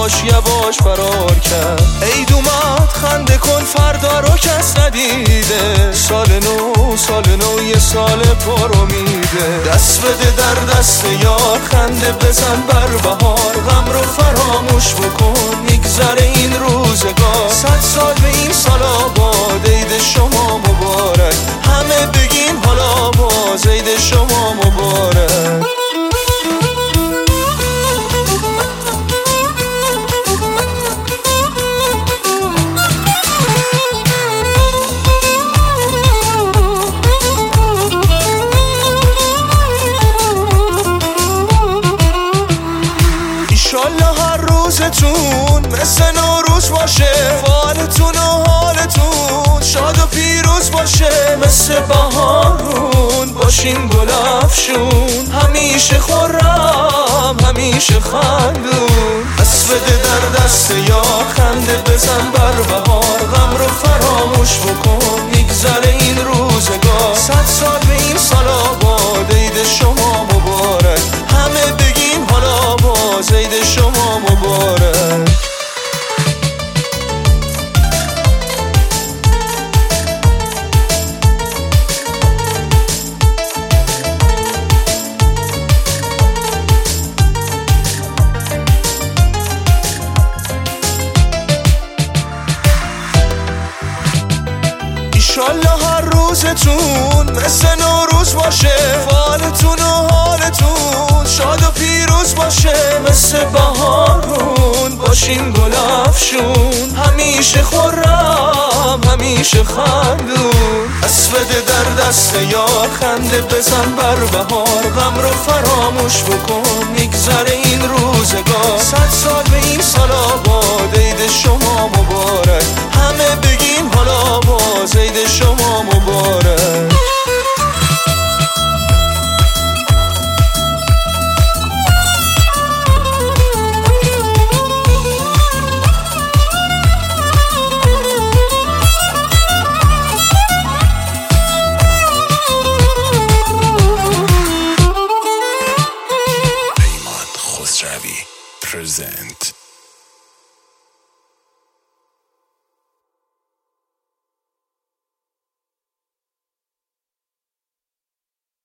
یواش فرار کرد. عید اومد خنده کن فردا رو کس ندیده، سال نو یه سال پر امیده. دست بده در دست یار خنده بزن بر بهار، غم رو فراموش بکن میگذره این روزگار. 100 سال به این سال آباد، عید شما مبارک، همه بگیم حالا باز عید شما مبارک. ایشالله هر روزتون مثل نوروز باشه، فالتون و حالتون شاد و پیروز باشه. مثل بهارون باشین گل افشون، همیشه خرم همیشه خندون. دست بده در دست یار خنده بزن بر بهار، غم رو فراموش بکن میگذره این روزگار. 100 سال به این سال آباد، عید شما مبارک، همه بگیم حالا باز عید شما مبارک. ایشالله هر روزتون مثل نوروز باشه، فالتون و حالتون شاد و پیروز باشه. مثل بهارون باشین گل افشون، همیشه خرم همیشه خندون. دست بده در دست یار خنده بزن بر بهار، غم رو فراموش بکن میگذره این روزگار. 100 سال به این سال آباد، عید شما مبارک، همه بگیم حالا باز عید شما